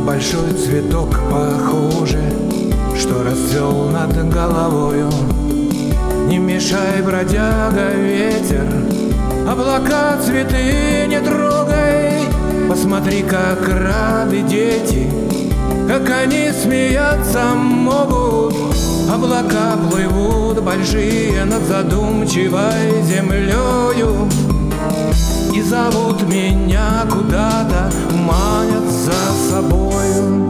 большой цветок, похоже, что расцвел над головою. Не мешай, бродяга, ветер, облака, цветы не трогай. Посмотри, как рады дети, как они смеяться могут. Облака плывут большие над задумчивой землею и зовут меня куда-то, манят за собою.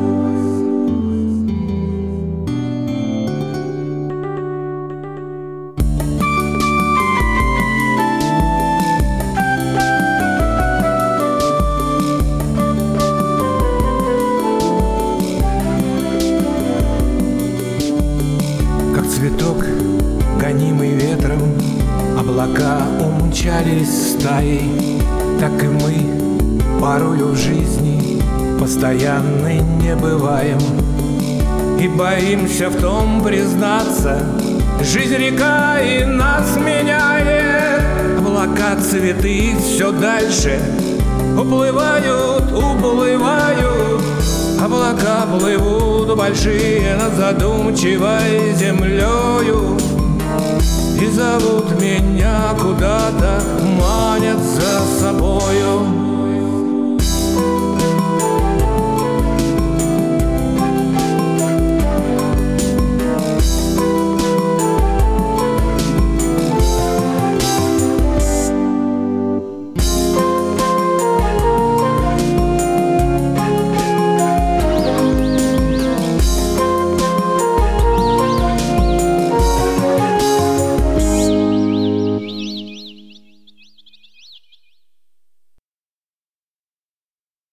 Цветок, гонимый ветром, облака умчались стаей. Так и мы порою в жизни постоянны не бываем, и боимся в том признаться. Жизнь река и нас меняет. Облака, цветы все дальше уплывают, уплывают. Облака плывут большие над задумчивой землею и зовут меня куда-то, манят за собою.